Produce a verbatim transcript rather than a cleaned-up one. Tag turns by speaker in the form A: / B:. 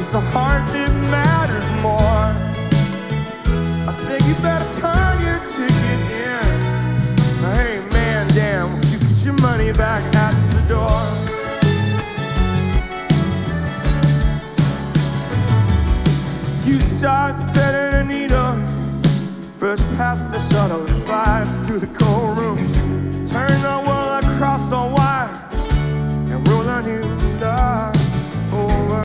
A: it's the heart that matters more. I think you better turn your ticket in. Hey man, damn, would you get your money back at the door? You start threading a needle, brush past the shuttle slides